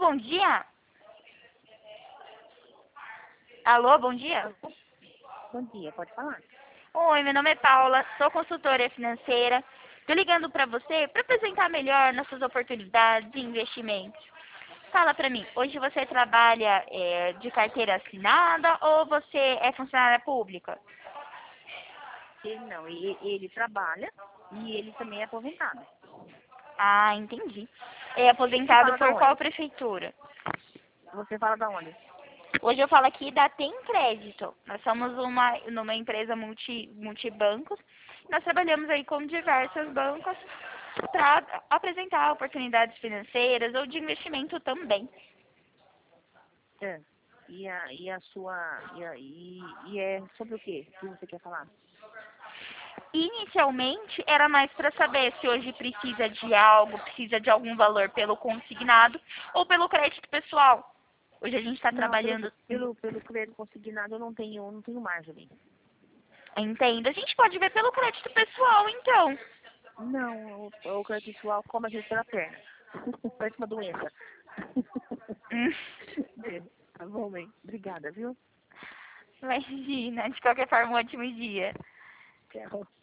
bom dia. Alô, bom dia. Bom dia, pode falar. Oi, meu nome é Paula, sou consultora financeira. Tô ligando para você para apresentar melhor nossas oportunidades de investimentos. Fala para mim, hoje você trabalha de carteira assinada ou você é funcionária pública? Ele não, ele trabalha e ele também é aposentado. Ah, entendi. É Você aposentado fala da por qual onde? prefeitura? Você fala da onde? Hoje eu falo aqui da Tem Crédito. Nós somos numa empresa multibancos. Nós trabalhamos aí com diversos bancos para apresentar oportunidades financeiras ou de investimento também. É. E a sua. E é sobre o quê que você quer falar? Inicialmente era mais para saber se hoje precisa de algo, precisa de algum valor pelo consignado ou pelo crédito pessoal. Hoje a gente está Não, trabalhando, pelo crédito consignado eu não tenho margem. entenda. A gente pode ver pelo crédito pessoal, então. Não, o crédito pessoal come a gente pela perna. Parece uma doença. Hum, É, tá bom, bem. Obrigada, viu? Imagina, de qualquer forma, um ótimo dia. Tchau.